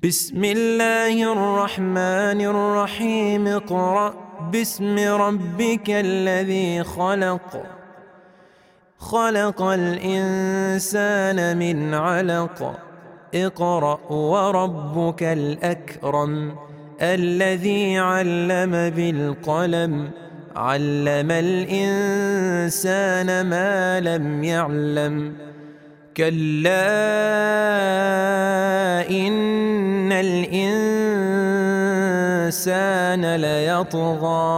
بسم الله الرحمن الرحيم. اقرأ باسم ربك الذي خلق. خلق الإنسان من علق. اقرأ وربك الأكرم الذي علم بالقلم علم الإنسان ما لم يعلم. كلا إن الإنسان ليطغى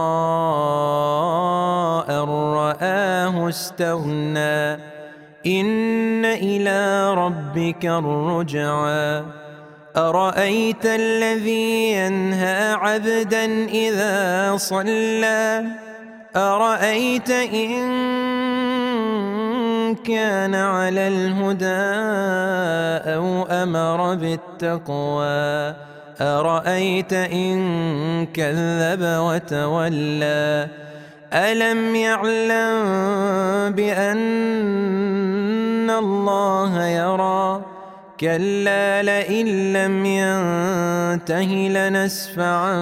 أن رآه استغنى إن إلى ربك الرجعى. أرأيت الذي ينهى عبدا إذا صلى أرأيت إن كان على الهدى أو أمر بالتقوى أرأيت إن كذب وتولى ألم يعلم بأن الله يرى كلا لئن لم ينته لنسفعا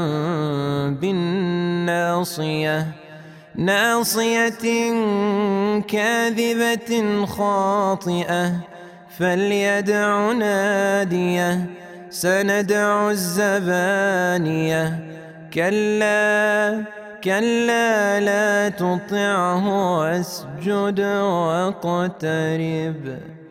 بالناصية ناصية كاذبة خاطئة فليدع ناديه سندع الزبانية كلا لا تطعه واسجد واقترب.